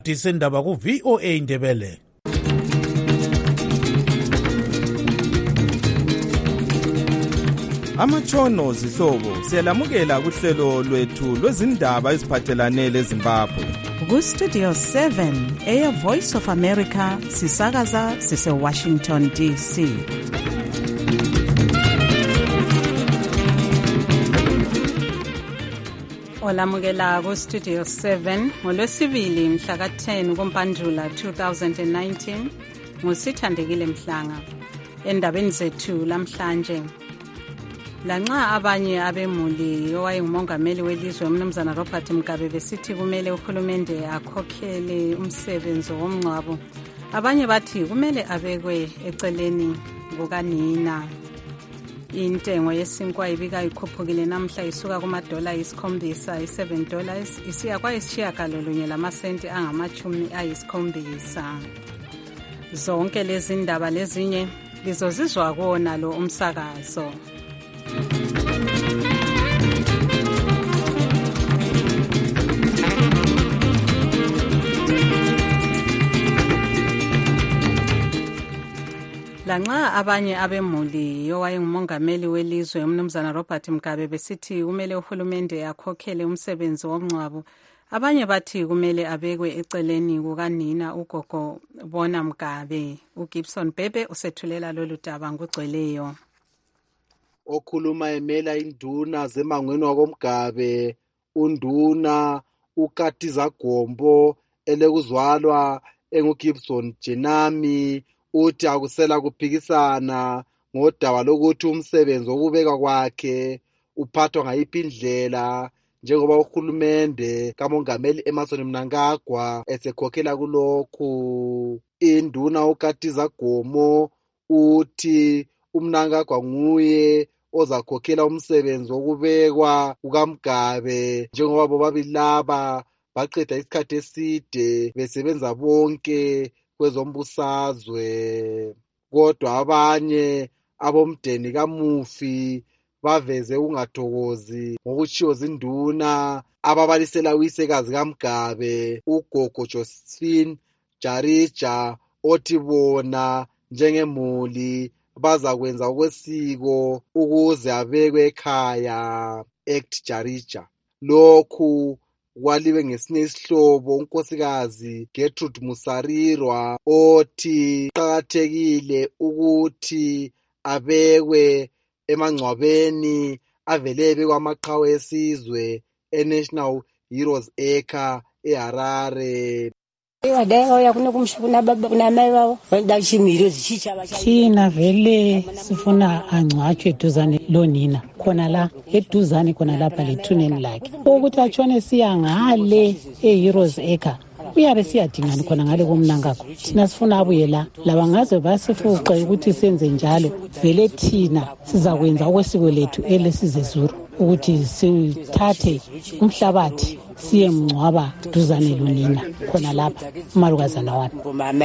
Disendaba ku VOA Ndebele. Amatshono zihlobo siyalamukela kuhlelo lwethu lwezindaba eziphathelane leZimbabwe. Ku Studio 7 Air Voice of America sisakaza sise Washington DC. Olamukela ku Studio 7 ngolwesibili mhla ka-10 kuMpandula 2019 ngusithandekile Mhlanga. Endabeni zethu lamhlanje, lanxa abanye abemuli owayengumongameli welizwe umnumzana Robert Mugabe besithi kumele uhulumende akhokhele umsebenzi womngcwabo, abanye bathi kumele abekwe eceleni kukanina. Intengo yesinkwa ibika ikhuphukile namhla isuka kumadola $7 isiya kwayisishiyagalolunye lamasenti angama-70. Zonke lezi ndaba lezinye lizozizwa kuwona lo umsakazo. Lanxa abanye abemuli owayengumongameli welizwe umnumzana Robert Mugabe besithi kumele uhulumende akhokhele umsebenzi womngcwabo, abanye bathi kumele abekwe eceleni kukanina ugogo Bona Mugabe. uGibson Bhebe usethulela lolu daba ngogcweleyo. Okhuluma emela induna zemangweni wakoMgabe, unduna uKatiza Gombo elekuzwalwa enguGibson Jenami, uthi akusela kuphikisana ngodaba lokuthi umsebenzi wokubeka kwakhe uphathwa ngayiphi indlela, njengoba uhulumende kamongameli Emmerson Mnangagwa esekhokhela kulokhu. Induna uKatiza Gombo uthi uMnangagwa nguye ozakhokhela umsebenzi wokubekwa kukaMgabe, njengoba bobabili laba baqeda isikhathi eside besebenza bonke kwezombusazwe. Kodwa abanye abomdeni kamufi baveze ungathokozi ngokutshiwo zinduna ababalisela uyisekazi kaMgabe ugogo Josephine Jarija, othi bona njengemuli bazakwenza okwesiko ukuze abekwe ekhaya. Act Jarija. Lokhu kwaliwe ngesinye isihlobo unkosikazi Gertrude Musarirwa, othi qakathekile ukuthi abekwe emangcwabeni avele ebekwa amaqhawe esizwe eNational Heroes Acre eHarare. Thina vele sifuna angcwatshwe eduzane lonina khona la eduzane khona lapha lethuneni lakhe, ukuthi atshone siya ngale eHeroes Acre uyabe siyadingani khona ngale komNangagwa. Thina sifuna abuye la, laba ngaze basifuqe ukuthi senze njalo, vele thina sizakwenza okwesiko lethu elesizezuru ukuthi sithathe umhlabathi siye mngcwaba duzane lonina khona lapha umalukazana wami.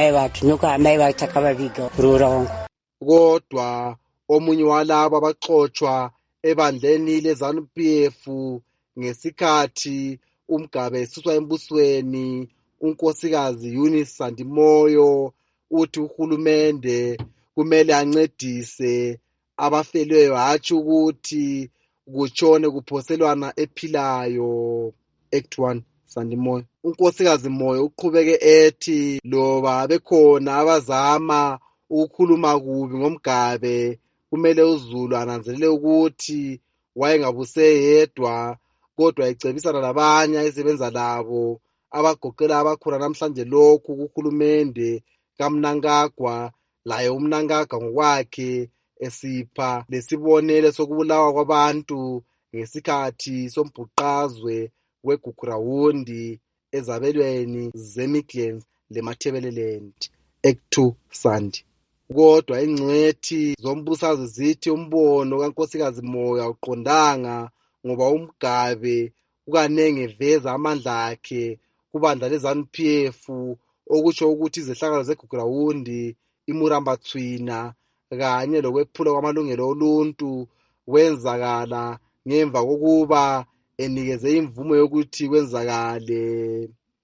Kodwa omunye walabo abaxotshwa ebandleni leZANU-PF ngesikhathi uMgabe esuswa embusweni, unkosikazi Eunice Sandimoyo, uthi uhulumende kumele ancedise abafelweyo, hatshi ukuthi kutshone kuphoselwana ephilayo. Act 1 Sandimoyo. Unkosikazi Moyo uqhubeke ethi loba bekhona abazama ukukhuluma kubi ngoMgabe, kumele uZulu ananzelele ukuthi wayengabuse yedwa, kodwa ecebisana labanye ayesebenza labo abagoqela abakhona namhlanje lokhu kuhulumende kaMnangagwa, laye uMnangagwa ngokwakhe esipha lesibonelo sokubulawa kwabantu ngesikhathi sombhuqazwe weGugurawundi ezabelweni zeMidlands leMatabeleland. Act 2 Sandi. Kodwa ingcwethi zombusazwe zithi umbono kankosikazi Moyo awuqondanga, ngoba uMgabe ukanenge eveza amandla akhe kubandla leZANU-PF, okutsho ukuthi izehlakalo zeGugurawundi, iMurambatsvina kanye lokwephula kwamalungelo oluntu wenzakala ngemva kokuba enikeze imvumo yokuthi kwenzakale.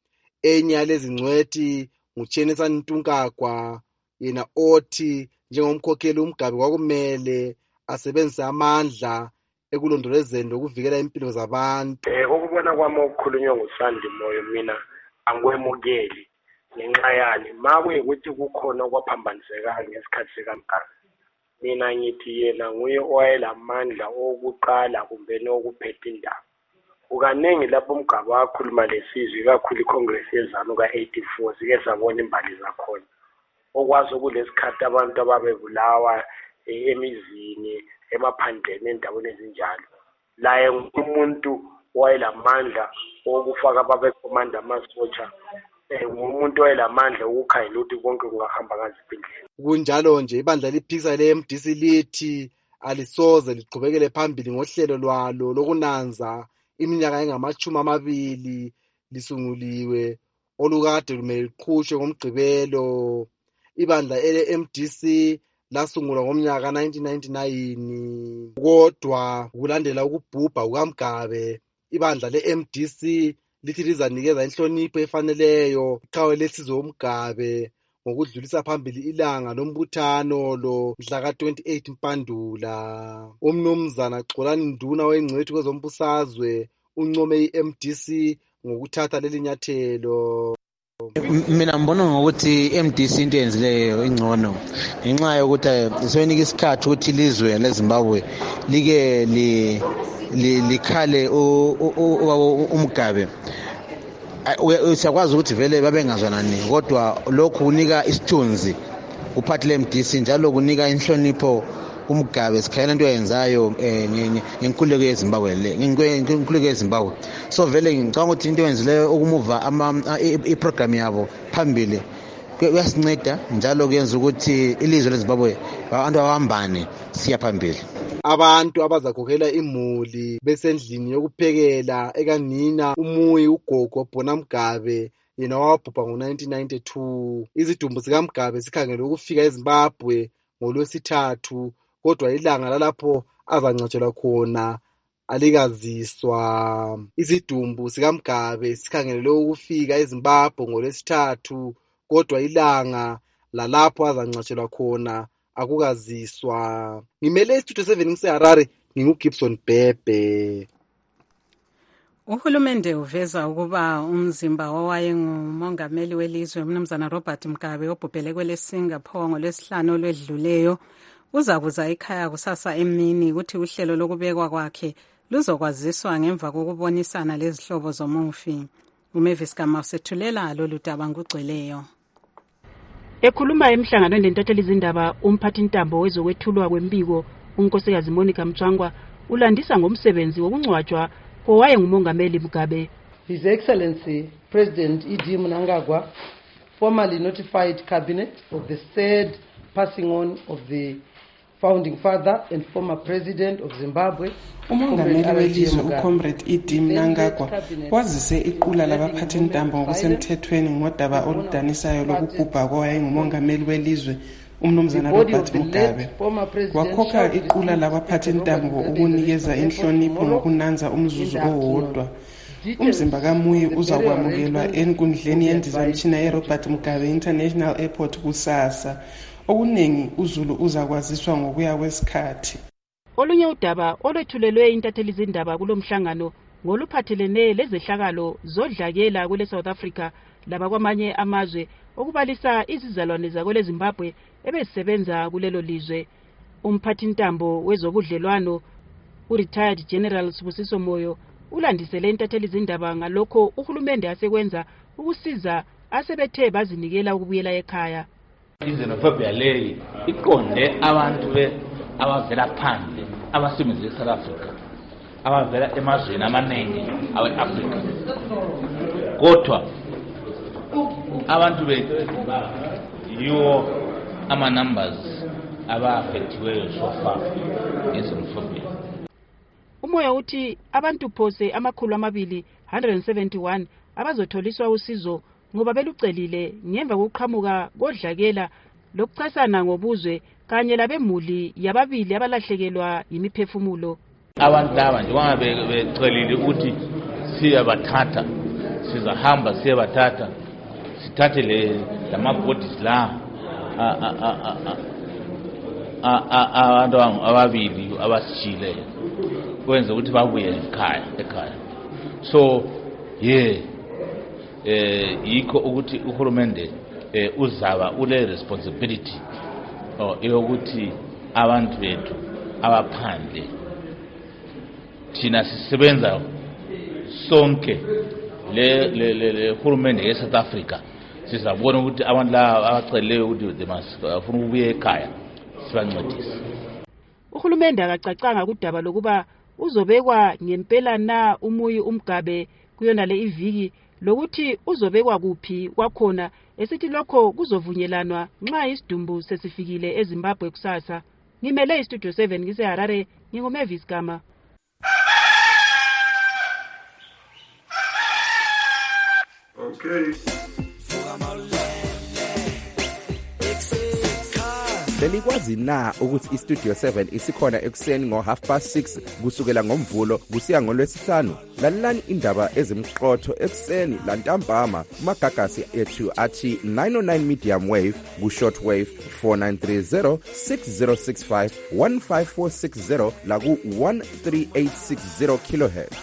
Enye yalezi ngcwethi nguChenisani Ntunkagwa, yena othi njengomkhokheli uMgabe kwakumele asebenzise amandla ekulondolezeni lokuvikela impilo zabantu. Ukubona kwami okukhulunywa nguSandi Moyo mina angikwemukeli ngenxa yani makuyikuthi kukhona okwaphambanisekayo ngesikhathi sikaMgabe. Mina ngithi yena nguye owayelamandla okuqala kumbe nokuphetha indaba. Ukaningi lapho uMgabe wakhuluma lesizwe kakhulu iCongress yezanu ka-84 sike sabona imbali zakhona. Okwazi kulesikhathi abantu ababebulawa emizini emaphandleni endaweni ezinjalo. Laye umuntu wayelamandla okufaka ababekomanda amasotsha. Umuntu wayelamandla ukukhangela ukuthi konke kungahamba ngaziphi indlela. Kunjalo nje ibandla liphikisa le-MDC lithi alisoze liqhubekele phambili ngohlelo lwalo lokunanza iminyaka engama-20 lisunguliwe olukade lumele liqhutshwe ngoMgqibelo. Ibandla ele-MDC lasungulwa ngomnyaka 1999 kodwa kulandela ukubhubha kukaMgabe ibandla le-MDC lithi lizanikeza inhlonipho efaneleyo iqhawe lesizwe uMgabe ngokudlulisa phambili ilanga lombuthano lo mhla ka-28 Mpandula. Umnumzana Xolani Nduna wengcwethi kwezombusazwe uncome i-MDC ngokuthatha leli nyathelo. Mina mbona ngokuthi MDC into yenzileyo ingcono ngenxa yokuthi isonika isikhathi ukuthi ilizwe leZimbabwe like likhale uMgabe. Siyakwazi ukuthi vele babengazwanani kodwa lokhu kunika isithunzi uphathi le-MDC njalo kunika inhlonipho uMgabe sikhayela into yenzayo ngenkululeko yeZimbabwe. So vele ngicabanga ukuthi into yenzileyo ukumuva iprogram yabo phambili kuyasinceda njalo kuyenza ukuthi ilizwe leZimbabwe abantu abambane siya phambili. Abantu abazakhokhela imuli besendlini yokuphekela ekanina umuyi ugogo Bona Mgabe yena wabhubha ngo-1992. Izidumbu zikaMgabe sikhangele ukufika eZimbabwe ngoLwesithathu kodwa ilanga lalapho azangcwatshelwa khona alikaziswa. Izidumbu sikaMgabe sikhangelele ukufika eZimbabwe ngoLwesithathu kodwa ilanga lalapho azangcwatshelwa khona akukaziswa. Ngimele istudio 7 ngiseHarare nginguGibson Bhebhe. Uhulumende uveza ukuba umzimba owayengumongameli welizwe umnumzana Robert Mugabe obhubhele kweleSingapore ngoLwesihlanu olwedluleyo uzakuza ekhaya kusasa emini ukuthi uhlelo lokubekwa kwakhe luzokwaziswa ngemva kokubonisana lezihlobo zomufi. uMavis Gama usethulela lolu daba ngugcweleyo. Ekhuluma emhlanganweni lentatheli izindaba umphathintambo wezokwethulwa kwembiko unkosikazi Monica Mchangwa ulandisa ngomsebenzi wokungcwatshwa kowayengumongameli Mugabe. His Excellency President E.D. Mnangagwa formally notified Cabinet of the sad passing on of the founding father and former president of Zimbabwe. Umongameli welizwe uComrade E.D. Mnangagwa wazise iqula labaphathintambo ngokusemthethweni ngodaba oludanisayo lokubhubha kowayengumongameli welizwe umnumzana Robert Mugabe. Wakhokha iqula labaphathintambo ukunikeza inhlonipho ngokunanza umzuzu owodwa. Umzimba kaMuyi uzakwamukelwa enkundleni yendizamtshina yeRobert Mugabe International Airport kusasa. Okuningi uZulu uzakwaziswa ngokuya kwesikhathi. Olunye udaba olwethulelwe intatheli izindaba kulomhlangano ngoluphathelene lezehlakalo zodlakela kwele South Africa laba kwamanye amazwe okubalisa izizalwane zakwele Zimbabwe ebesebenza kulelo lizwe. Umphathintambo wezobudlelwano uRetired General Sibusiso Moyo ulandisele intatheli izindaba ngalokho uhulumende asekwenza ukusiza asebethe bazinikela ukubuyela ekhaya. Izenophobia leyi iqonde abantu abavela phandle abasebenza eSouth Africa abavela emazweni amaningi awe-Afrika. Kodwa abantu bethu yiwo ama-numbers abafethiweyo so far ngezenophobia. Umoya uthi abantu phose 271 abazotholiswa usizo ngoba belucelile ngemva kokuqhamuka kodlakela lokuchasana ngobuzwe kanye labemuli yababili abalahlekelwa yimiphefumulo. Abantu laba njengoba becelile ukuthi siyabathatha sizahamba siyebathatha, sithathe lama-bodies la abantu ababili abasishiyileyo kwenze ukuthi babuye ekhaya. So yikho ukuthi uhulumende uzaba ule responsibility yokuthi abantu bethu abaphandle thina sisebenza sonke le hulumende ye-South Africa sizabona ukuthi abantu laba abaceleyo ukuthi bafuna ukubuya ekhaya sibancedise. Uhulumende akacacanga kudaba lokuba uzobekwa ngempela na umuyi umgabe kuyona le iviki lokuthi uzobekwa kuphi kwakhona esithi lokho kuzovunyelwana nxa isidumbu sesifikile eZimbabwe kusasa. Ngimele iStudio 7 ngiseHarare, nginguMavis Gama. Okay. Belikwazi na ukuthi iStudio 7 isikhona ekuseni ngo6:30 kusukela ngomvulo kusiya ngolwesihlanu? Lalelani indaba ezimqotho ekuseni lantambama kumagagasi ethu athi 909 medium wave ku-short wave 4930 6065 15460 la ku-13860 kilohertz.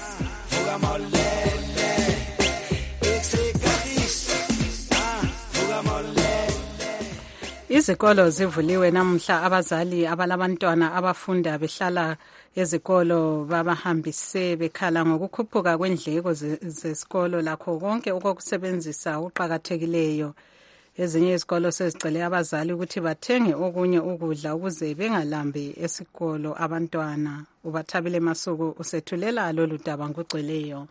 Izikolo zivuliwe namhla. Abazali abalabantwana abafunda behlala ezikolo babahambise bekhala ngokukhuphuka kwendleko zesikolo lakho konke okokusebenzisa uqhakathekileyo. Ezinye izikolo sezicele abazali ukuthi bathenge okunye ukudla ukuze bengalambi esikolo abantwana. Ubathabile Masuku usethulela lolu daba ngugcweleyo.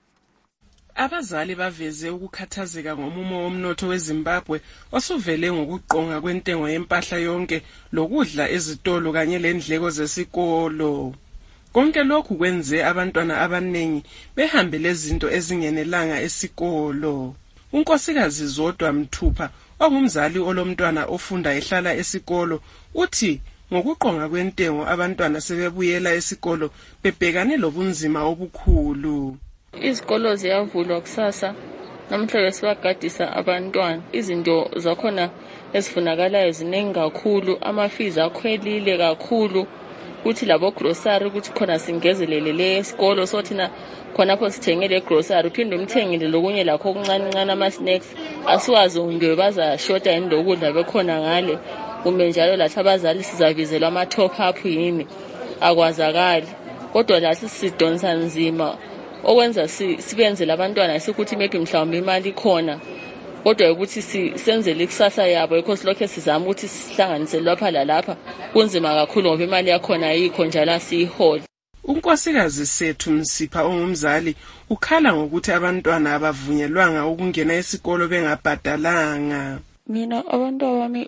Abazali baveze ukukhathazeka ngomumo womnotho weZimbabwe osuvele ngokuqonga kwentengo yempahla yonke lokudla ezitolo kanye lendleko zesikolo. Konke lokhu kwenze abantwana abanengi behambe lezinto ezingenelanga esikolo. Unkosikazi Zodwa Mthupha ongumzali olomntwana ofunda ehlala esikolo uthi ngokuqonga kwentengo abantwana sebebuyela esikolo bebhekane lobunzima obukhulu. Izikolo ziyavulwa kusasa, namhlanje sibagadisa abantwana. Izinto zakhona ezifunakalayo ziningi kakhulu, amafizi akhwelile kakhulu, kuthi labo grocery ukuthi khona singezelele le esikolo so thina khonapho sithengele grocery uphinde umthengile lokunye lakho okuncane ama snacks asiwazi unge bazashota yini lokudla bekhona ngale. Kumbe njalo lathi abazali sizavizelwa ama top up yini akwazakali, kodwa lathi sidonsa nzima okwenza sibenzele abantwana sikuthi maybe mhlawumbe imali khona, kodwa ukuthi senzele ikusasa yabo yikho silokho sizama ukuthi sihlanganise lapha lalapha kunzima kakhulu ngoba imali yakhona ayikho njalo asiyiholi. Unkosikazi Sethu Msipha ongumzali ukhala ngokuthi abantwana abavunyelwanga ukungena esikolo bengabhadalanga. Mina abantu abami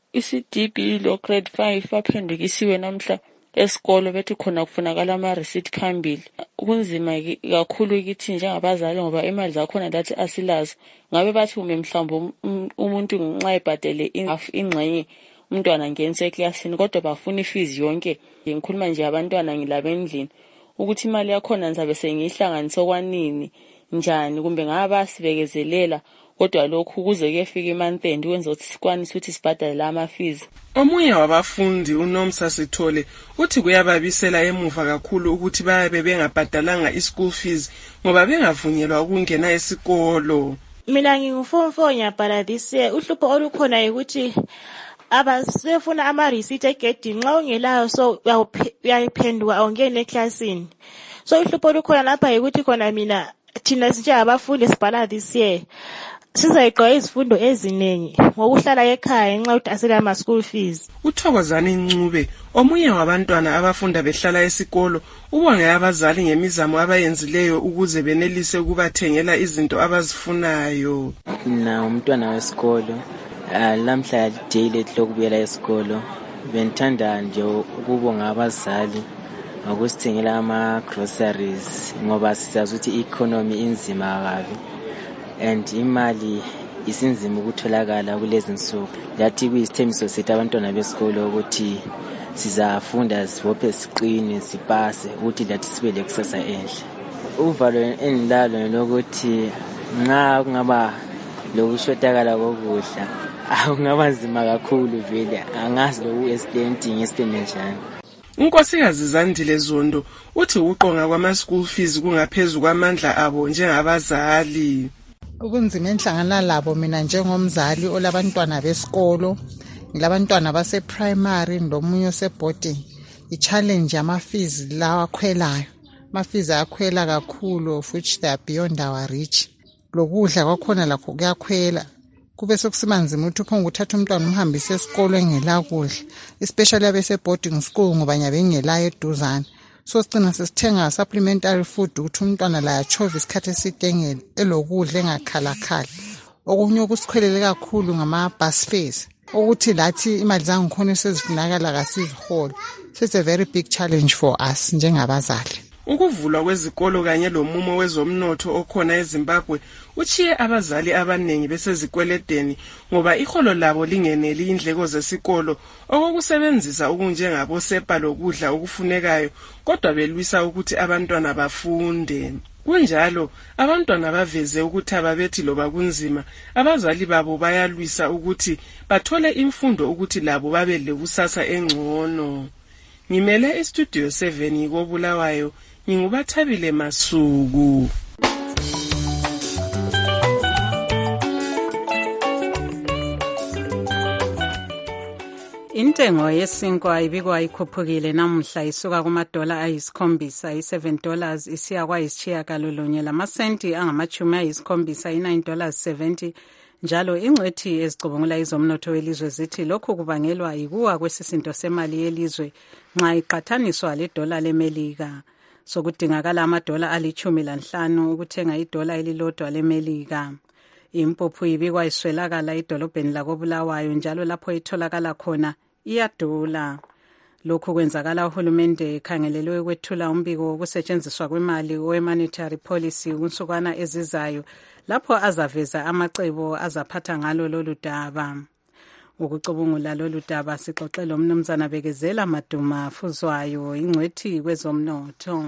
iCDB lo grade 5 baphendukisiwe namhla esikolo bethi khona kufunakala ama receipt phambili. Kunzima kakhulu kithi njengabazali ngoba imali zakhona lathi asilazi. Ngabe bathi mhlawumbe umuntu nxa ebhadele ingxenye umntwana ngenise eclassini kodwa bafuna ifees yonke. Ngikhuluma nje abantwana ngilabendlini ukuthi imali yakhona ngizabe sengihlanganisa kwanini njani kumbe ngaba sibekezelela, kodwa lokhu kuze kuyefika imonth end kwenza ukuthi sikwanise ukuthi sibhadale lama fees. Omunye wabafundi uNomsa Sithole uthi kuyababisela emuva kakhulu ukuthi bayabe bengabhadalanga ischool fees ngoba bengavunyelwa ukungena esikolo. Mina ngingu-form 4 nyabhala this year. Uhlupho olukhona ukuthi abasefuna ama receipt egedini, nxa ungelayo so uyayiphenduka awungene eclassini. So uhlupho olukhona lapha ukuthi khona mina thina sinjengabafundi sibhala this year sizayiqoqa izifundo ezinengi ngokuhlala ekhaya nxa ukuthi asela ama school fees. Uthokozani Ncube omunye wabantwana abafunda behlala esikolo ubonge abazali ngemizamo abayenzileyo ukuze benelise ukubathengela izinto abazifunayo. Na umntwana wesikolo lamhla day lethu lokubuyela esikolo benthanda nje ukubonga abazali ngokusithengela ama groceries ngoba sizazi ukuthi economy inzima kabi and imali isinzima ukutholakala kulezi nsuku. Lathi kuyisithembiso sethu abantwana besikolo ukuthi sizafunda sibophe siqine sipase ukuthi lathi sibe lekusasa enhle. Uvalo enilalo lokuthi nxa kungaba lokushotakala kokudla akungaba nzima kakhulu vele angazi loku-explain njani. uNkosikazi Zandile Zondo uthi uqonga kwama-school fees kungaphezu kwamandla abo njengabazali. Ubunzima enhlangana labo mina njengomzali olabantwana besikolo, ngilabantwana base-primary lomunye ose-boarding, i-challenge yama-fees lawa akhwelayo. Ama-fees ayakhwela kakhulu of which they are beyond our reach. Lokudla kwakhona lakho kuyakhwela. Kube sokusiba nzima ukuthi uphonga uthatha umntwana umhambise esikolo engela kudla, especially abese-boarding school ngoba nyabe engelayo eduzane. So sicina sesithenga supplementary food ukuthi umntwana la achove isikhathi eside elokudla engakhalakhala. Okunye okusikhwelele kakhulu ngama-bus fares, ukuthi lathi imali zangikhona sezifunakala kasizihole. So it's a very big challenge for us njengabazali. Ukuvulwa kwezikolo kanye lomumo wezomnotho okhona eZimbabwe uchiye abazali abanengi besezikweledeni ngoba iholo labo lingeneli indleko zesikolo okokusebenzisa okunjengabo sepa lokudla okufunekayo kodwa belwisa ukuthi abantwana bafunde. Kunjalo abantwana baveze ukuthi ababethi loba kunzima abazali babo bayalwisa ukuthi bathole imfundo ukuthi labo babe lekusasa engcono. Ngimele istudio 7 koBulawayo ngingubathabile Masuku. Intengo yesinkwa ibikwa ikhuphukile namuhla isuka kumadola ayisi-7 $7 isiya kwayisitshiyagalolunye lamasenti angama-70 $9.70 njalo ingcwethi ezicubungula izomnotho welizwe zithi lokhu kubangelwa yikuwa kwesisindo semali yelizwe nxa iqathaniswa ledola leMelika. Sokudingakala amadola ali-15 ukuthenga idola elilodwa leMelika. Impuphu ibikwa iswelakala edolobheni lakoBulawayo njalo lapho itholakala khona iyadula. Lokhu kwenzakala uhulumende ekhangelelwe ukwethula umbiko wokusetshenziswa kwemali we-monetary policy kunsukwana ezizayo lapho azaveza amacebo azaphatha ngalo lolu daba. Ukucubungula lolu daba sixoxele umnumzana Bekezela Maduma Fuzwayo ingcwethi kwezomnotho.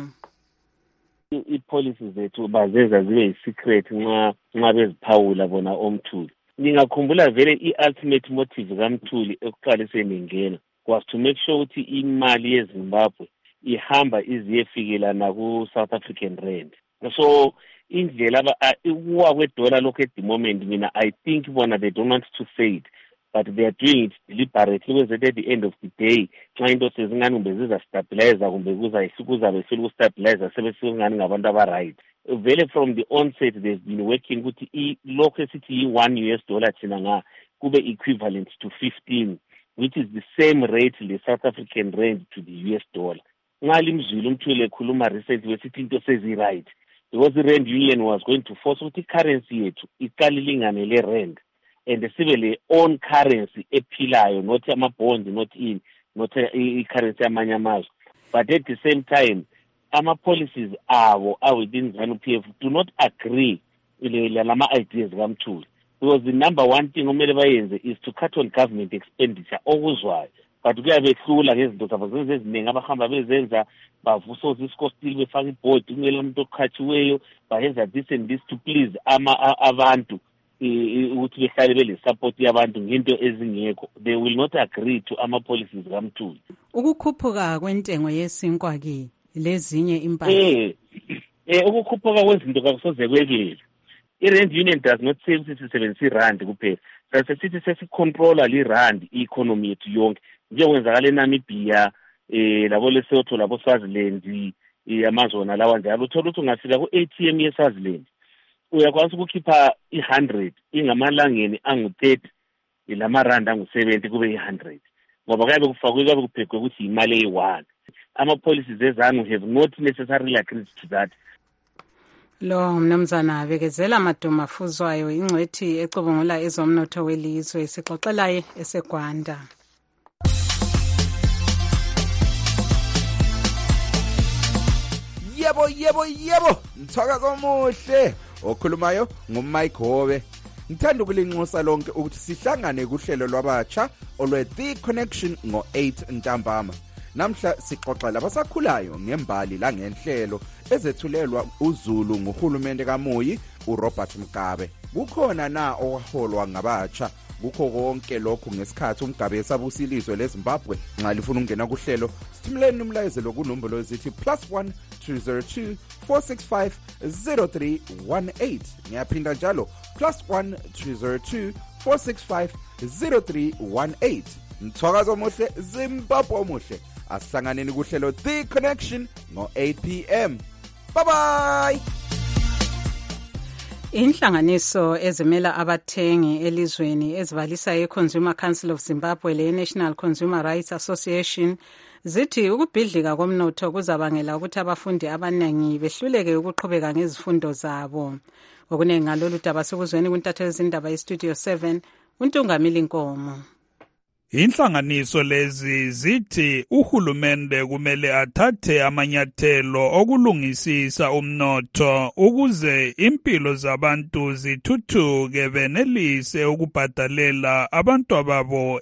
I-policies zethu bazenza zibe yi-secret nxa beziphawula bona omthuli. Ngingakhumbula vele i-ultimate motive kaMthuli ekuqaliseni ngena was to make sure ukuthi imali yeZimbabwe ihamba iziyefikela naku-South African rand. So indlela ukuwa kwedola lokhu at the moment mina I think bona they don't want to say it but they are doing it deliberately because at the end of the day xa into sezingani kumbe ziza-stabilizer kumbe kuzabe selukustabilizer sebesingani ngabantu aba-right. Vele from the onset they've been working ukuthi lokhu esithi yi-$1 thina nga kube equivalent to 15 which is the same rate the South African rand to the US dollar. Ngali mzulu umthule ekhuluma recently wesithi into sezi-right because the rand union was going to force ukuthi currency yethu iqalilingane le-rand and sibe le-own currency ephilayo not ama-bonds not i-currency yamanye amazwe. But at the same time ama-policies abo within ZANU-PF do not agree lama-ideas kaMthuli because the number one thing omele bayenze is to cut on government expenditure okuzwayo but kuyabehlula ngezinto zabo eziningi abahamba bezenza bavusoza isikostile befaka ibhodi kumele umuntu okhatshiweyo bayenza this and this to please abantu ukuthi behlale bele-support yabantu ngento ezingekho. They will not agree to ama-policies kaMthuli. Ukukhuphuka kwentengo yesinkwa ki lezinye impahla ukukhuphuka kwezinto kakusoze kwekile. I-rand union does not say ukuthi sisebenzisa irandi kuphela sasithi sesicontrola li-rand i-economy yethu yonke njengokwenzakala eNamibia labo Lesotho labo Swaziland amazona lawa njalo uthola ukuthi ungafika ku-ATM ye-Swaziland uyakwazi ukukhipha i-100 ingamalangeni angu-30 lamarandi angu-70 kube i-100 ngoba kuyabe kuphekwe ukuthi imali eyi-1. Ama-policies ezanu have not necessarily agreed to that. Lo mnumzana Bekezela Maduma Fuzwayo ingcwethi ecubungula ezomnotho welizwe sixoxelaye eseGwanda. Yebo mthakazo omuhle okhulumayo nguMike Hobe. Ngithanda ukulinxusa lonke ukuthi sihlangane kuhlelo lwabatsha olwe-The Connection ngo-8 ntambama. Namhla sixoxa labasakhulayo ngembali la ngenhlelo ezethulelwa uZulu nguhulumende kaMuyi uRobert Mugabe. Kukhona na owaholwa ngabatsha kukho konke lokhu ngesikhathi uMugabe esabusile izwe leZimbabwe? Nxa lifuna ukungena kuhlelo, sithumuleni umlayezelo kunombolo ezithi +1 202 465 0318. Ngiyaphinda njalo +1 202 465 0318. Mthwakazo omuhle, Zimbabwe omuhle. Asihlanganeni kuhlelo The Connection ngo-8 p.m. Bye bye. Inhlanganiso ezimela abathengi elizweni ezibalisa iConsumer Council of Zimbabwe le-National Consumer Rights Association zithi ukubhidlika komnotho kuzabangela ukuthi abafundi abaningi behluleke ukuqhubeka ngezifundo zabo. Okuningi ngalolu daba sikuzweni kuntatheli zindaba yeStudio 7 uNtungamili Nkomo. Inhlanganiso lezi zithi uhulumende kumele athathe amanyathelo okulungisisa umnotho ukuze impilo zabantu zithuthuke benelise ukubhadalela abantu ababo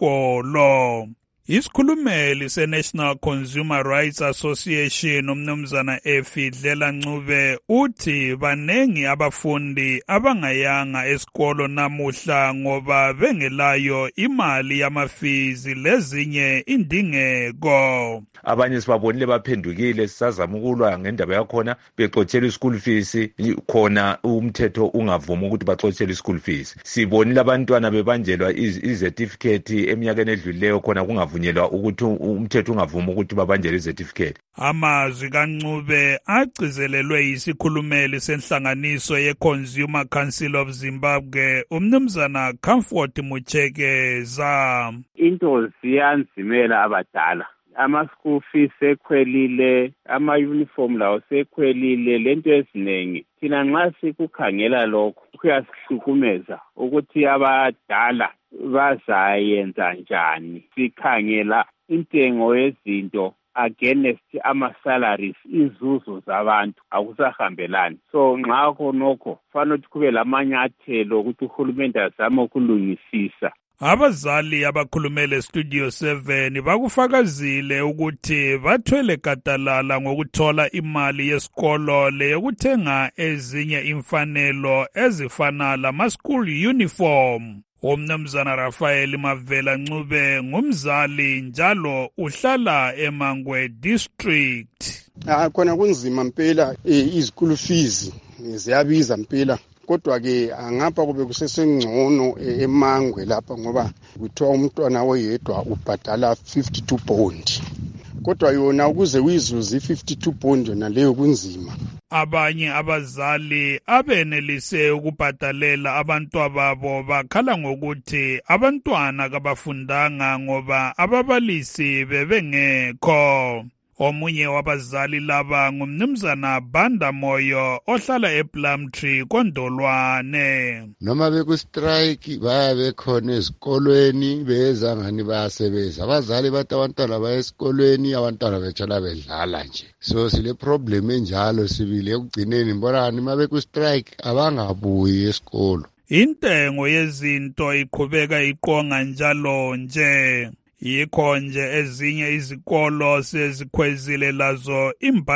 esikolo. Isikhulumeli se-National Consumer Rights Association umnumzana Efidlela Ncube uthi banengi abafundi abangayanga esikolo namuhla ngoba bengelayo imali yamafizi lezinye indingeko. Abanye sibabonile baphendukile sisazama ukulwa ngendaba yakhona bexotshelwa ischool fees khona umthetho ungavuma ukuthi baxotshelwe ischool fees. Sibonile abantwana bebanjelwa icertificate eminyakeni edlulileyo khona kungavunyelwa ukuthi umthetho ungavuma ukuthi babanjele icertificate. Amazwi kaNcube agcizelelwe yisikhulumeli senhlanganiso ye-Consumer Council of Zimbabwe umnumzana Comfort Muchekeza. Into ziyanzimela abadala. Ama-school fees sekhwelile, ama-uniform lawo sekhwelile, lento ezinengi. Thina nxa sikukhangela lokho kuyasihlukumeza ukuthi abadala bazayenza njani. Sikhangela intengo yezinto against ama-salaries, izuzo zabantu akusahambelani. So nxa khonokho kufanele ukuthi kube lamanyathelo ukuthi uhulumende azame ukulungisisa. Abazali abakhulumele Studio 7 bakufakazile ukuthi bathwele gadalala ngokuthola imali yesikolo leyokuthenga ezinye imfanelo ezifana lama-school uniform. Umnumzana Rafael Mavela Ncube ngumzali njalo uhlala eMangwe District. Khona kunzima mpela izikulu fees ziyabiza mpela. Kodwa ke ngapha kube kusesengcono eMangwe lapha ngoba kuthiwa umntwana oyedwa ubhadala 52 pound. Kodwa yona ukuze uyizuze 52 pound yona leyo kunzima. Abanye abazali abenelise ukubhadalela abantwababo bakhala ngokuthi abantwana kabafundanga ngoba ababalisi bebengekho. Omunye wabazali laba ngumnumzana Banda Moyo ohlala ePlumtree Kondolwane. Noma bekustrike baya bekhona ezikolweni beza ngani bayasebenza. Abazali bathi abantwana baya esikolweni abantwana bethola bedlala nje. So sile problem enjalo sibile ekugcineni mbonani mabekustrike abangabuyi esikolo. Intengo yezinto iqhubeka iqonga njalo nje. Yikho nje ezinye izikolo sezikhwezile lazo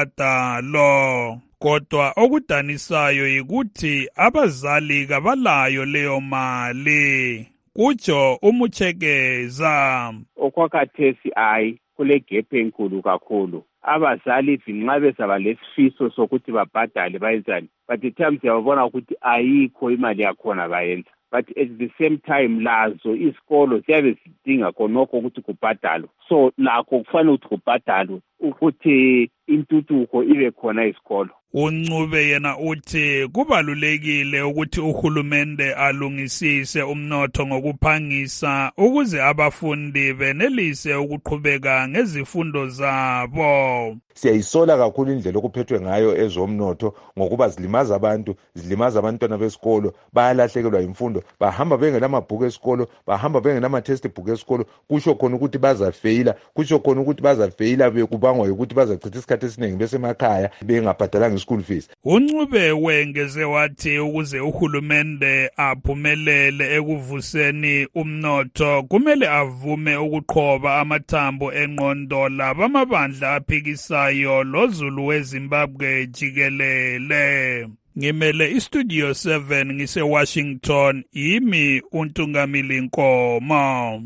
imbadalo. Kodwa okudanisayo yikuthi abazali kabalayo leyo mali. Kutsho umuchekeza. Okwakhathesi kule gap enkulu kakhulu. Abazali nxa bezaba lesifiso sokuthi babhadale bayenzani. But times yabona ukuthi ayikho imali yakhona bayenza. But at the same time lazo isikolo siyabe sidinga khonokho ukuthi kubhadalwe. So lakho kufanele ukuthi kubhadalwe ukuthi intuthuko ibe khona isikolo. Uncube yena uthi kubalulekile ukuthi uhulumende alungisise umnotho ngokuphangisa ukuze abafundi benelise ukuqhubeka ngezifundo zabo. Siyayisola kakhulu indlela okuphethwe ngayo ezomnotho ngokuba zilimaza abantu, zilimaza abantwana besikolo, bayalahlekelwa imfundo, bahamba bengelamabhuku esikolo, bahamba bengelama textbook esikolo, kusho khona ukuthi bazafeyila, kusho khona ukuthi bazafeyila bekubangwa ukuthi bazachitha isikhathi esiningi besemakhaya bengabhadalanga school fees. Uncube wengeze wathi ukuze uhulumende aphumelele ekuvuseni umnotho kumele avume ukuqhoba amathambo engqondo labamabandla aphikisayo lozulu weZimbabwe jikelele. ngimele istudio 7 ngise-Washington, yimi uNtungamili Nkomo.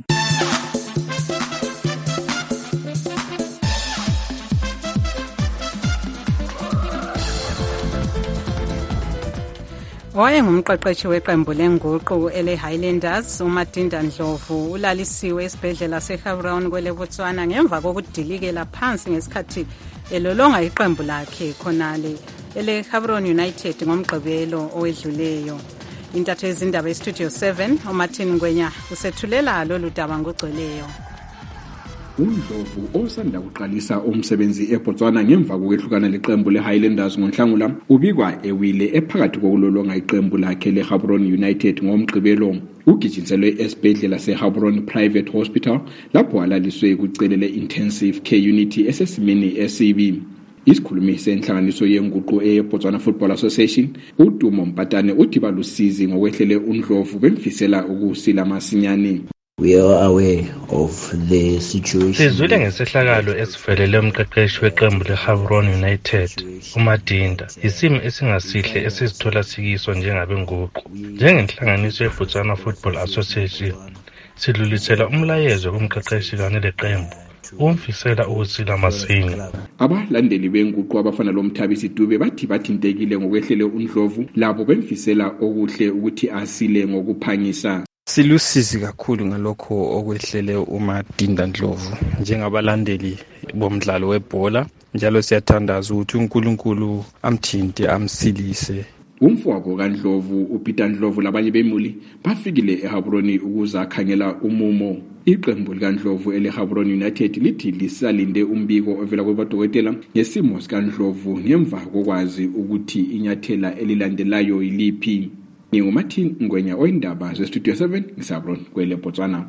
Wayengumqeqeshi weqembu lenguqu ele-Highlanders uMadinda Ndlovu ulalisiwe esibhedlela seGaborone kweleBotswana ngemva kokudilikela phansi ngesikhathi elolonga iqembu lakhe khonale ele-Gaborone United ngomgqibelo owedluleyo. Intatho yezindaba eStudio 7 uMartin Ngwenya usethulela lolu daba ngogcweleyo. uNdlovu osanda kuqalisa umsebenzi eBotswana ngemva kokwehlukana leqembu leHighlanders ngoNhlangula ubikwa ewile ephakathi kokulolonga iqembu lakhe leGaborone United ngomgqibelo. Ugijinselwe esibhedlela seGaborone Private Hospital lapho alaliswe kucelele intensive care unit esesimeni esibi. Isikhulumi senhlanganiso yenguqu eBotswana Football Association uDumo Mpatane uthi balusizi ngokwehlele uNdlovu bemfisela ukusila masinyane. We are aware of the situation. Sizwile ngesehlakalo esivelele umqeqeshi weqembu leGaborone United uMadinda. Isimo esingasihle esizithola sikiso njengabenguqu. Njengenhlanganiso yeBotswana Football Association sidlulisela umlayezo kumqeqeshi kanye leqembu umfisela ukusila masinya. Abalandeli benguqu abafana loMthabisi Dube bathi bathintekile ngokwehlele uNdlovu labo bemfisela okuhle ukuthi asile ngokuphangisa. Silusizi kakhulu ngalokho okwehlele uMadinda Ndlovu njengabalandeli bomdlalo webhola, njalo siyathandaza ukuthi uNkulunkulu amthinte amsilise. Umfowabo kaNdlovu uPeter Ndlovu labanye bemuli bafikile eGaborone ukuzakhangela umumo. Iqembu likaNdlovu eleGaborone United lithi lisalinde umbiko ovela kwabadokotela ngesimo sikaNdlovu ngemva kokwazi ukuthi inyathela elilandelayo yiliphi. NginguMartin Ngwenya oyindaba zeStudio 7 ngisaBron kweleBotswana.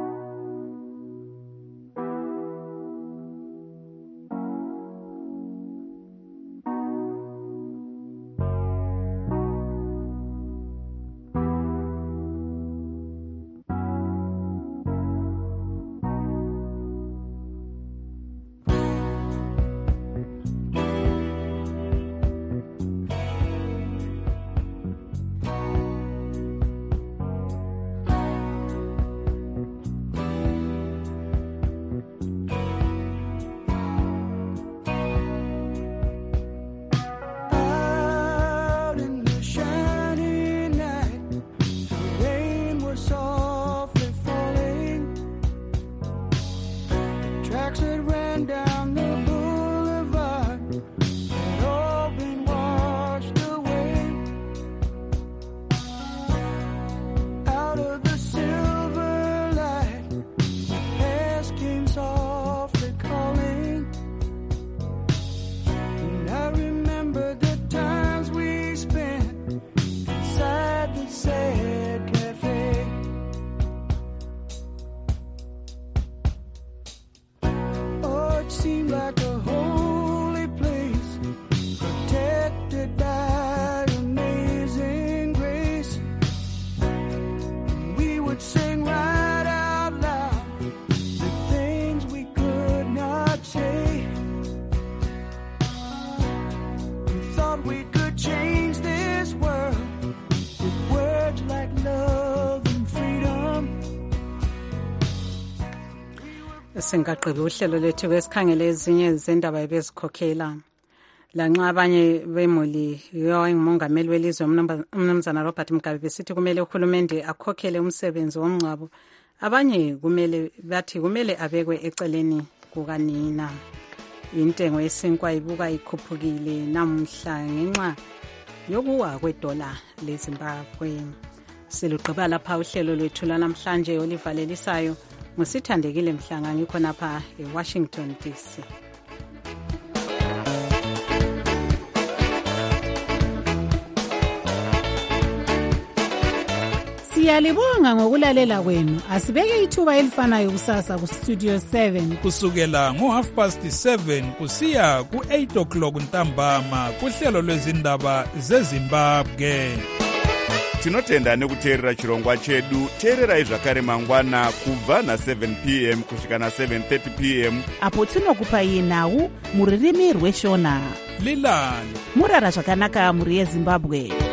Singaqhubeka uhlelo lethu kwesikhangele ezinye zendaba ebezikhokhela. Lanxa abanye bemuli yowayengumongameli welizwe umnumzana Robert Mugabe besithi kumele uhulumende akhokhele umsebenzi womngcwabo, abanye kumele abekwe eceleni kukanina. Intengo yesinkwa ibuka ikhuphukile namhla ngenxa yokuwa kwedola leZimbabwe. Siluqhubela lapha uhlelo lwethu namhlanje olivalelisayo ngusithandekile Mhlanga ngikho napha eWashington DC. Siyalibonga ngokulalela kwenu. Asibeke ithuba elifanayo kusasa ku Studio 7 kusukela ngo7:30 kusiya ku8:00 ntambama kuhlelo lwezindaba zeZimbabwe. Tinotenda nekuteerera chirongwa chedu. Teererai zvakare mangwana kubva na7 p.m. kusvika na7:30 p.m. apo tinokupai nhau muririmi rweshona. lilani murara zvakanaka mhuri yezimbabwe.